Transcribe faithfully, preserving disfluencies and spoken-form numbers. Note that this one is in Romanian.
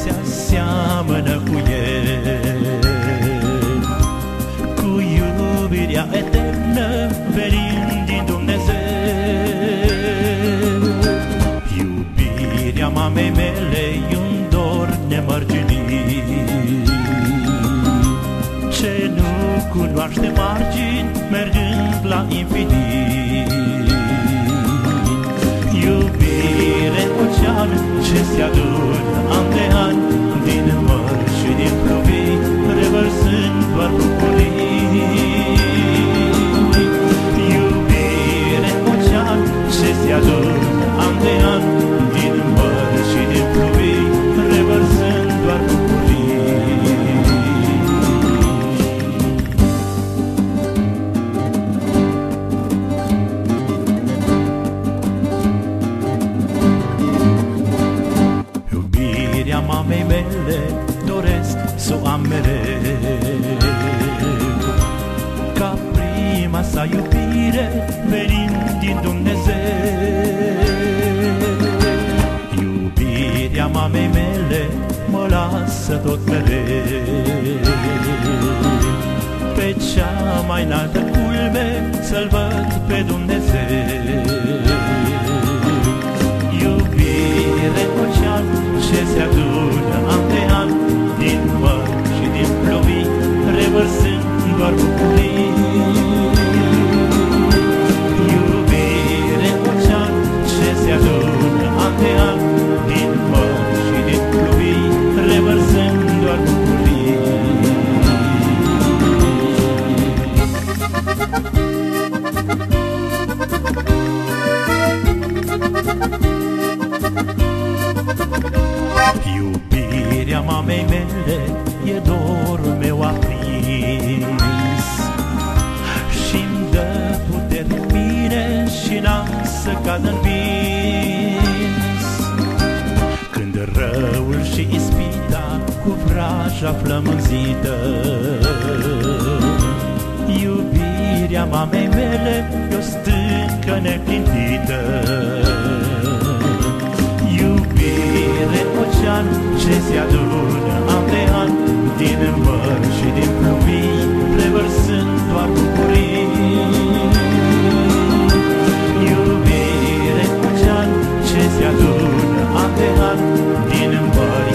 se aseamănă cu el, cu iubirea eternă venind din Dumnezeu. Iubirea mamei mele-i un dor nemărginit, ce nu cunoaște margini, mergând la infinit. Iubire ocean ce se adună an de an, din mări și din pluvii, revărsând doar bucurii. Iubire ocean ce se adună an de an, din mări și din pluvii, revărsând doar bucurii. Mamei mele doresc să o am mereu, ca prima sa iubire venind din Dumnezeu. Iubirea mamei mele mă lasă tot mereu, pe cea mai înaltă culme să-L văd pe Dumnezeu. Iubire ocean ce se adună an de an, din mări și din pluvii, revărsând doar bucurii. Iubire ocean ce se adună an de an, din mări și din pluvii, revărsând doar bucurii. Iubirea mamei mele e dorul meu aprins, și-mi dă putere în mine și n-am să cad în vis. Când răul și ispita cu vraja flămânzită, iubirea mamei mele e o stâncă neclintită. Iubire ocean ce se adună an de an, din mări și din pluvii, revărsând doar bucurii. Iubire ocean ce se adună an de an, din mări